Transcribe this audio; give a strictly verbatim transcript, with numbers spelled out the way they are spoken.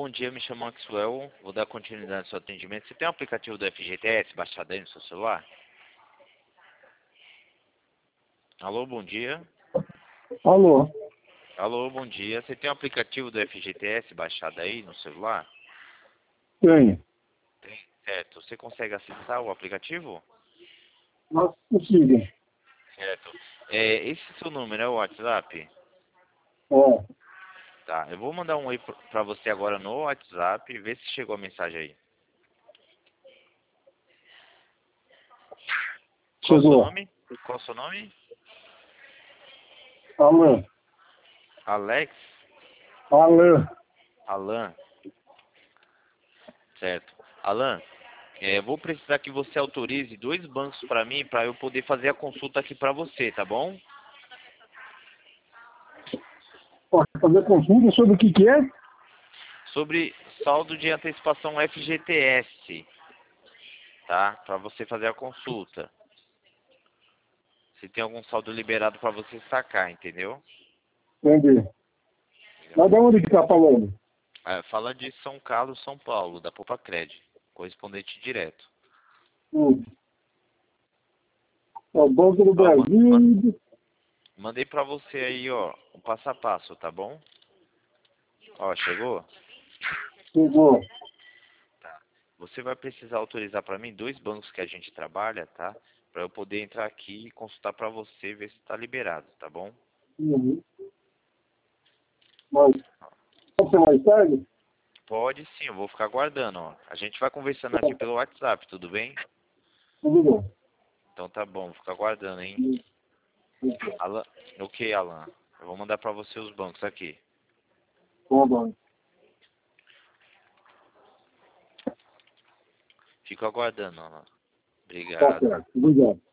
bom dia, me chamo Maxwell, vou dar continuidade ao seu atendimento. Você tem o aplicativo do F G T S baixado aí no seu celular? Alô, bom dia. Alô? Alô, bom dia. Você tem o aplicativo do F G T S baixado aí no celular? Tenho. Tem, certo. Você consegue acessar o aplicativo? Não consigo. Certo. É, esse seu número é o WhatsApp? É. Tá, eu vou mandar um oi pr- pra você agora no WhatsApp, ver se chegou a mensagem aí. Qual o seu Chegou. nome? Qual o seu nome? Alô? Alex? Alô? Alan? Certo. Alan, é, eu vou precisar que você autorize dois bancos para mim, para eu poder fazer a consulta aqui para você, tá bom? Pode fazer consulta sobre o que que é? Sobre saldo de antecipação F G T S, tá? Para você fazer a consulta. Se tem algum saldo liberado para você sacar, entendeu? Entendi. Mas de onde que tá falando? É, fala de São Carlos, São Paulo, da Poupa Cred, correspondente direto. Hum. É o Banco do Ó, ma- ma- Brasil. mandei para você aí, ó, o passo a passo, tá bom? Ó, chegou? Chegou. Tá. Você vai precisar autorizar para mim dois bancos que a gente trabalha, tá? Para eu poder entrar aqui e consultar para você, ver se está liberado, tá bom? Uhum. Mas pode ser mais tarde? Pode sim, eu vou ficar aguardando, ó. A gente vai conversando aqui pelo WhatsApp, tudo bem? Tudo bem. Então tá bom, vou ficar aguardando, hein? Uhum. Alan, ok, Alan. Eu vou mandar para você os bancos aqui. Tá bom. Fico aguardando, Alan. Tá Obrigado. certo. Obrigado.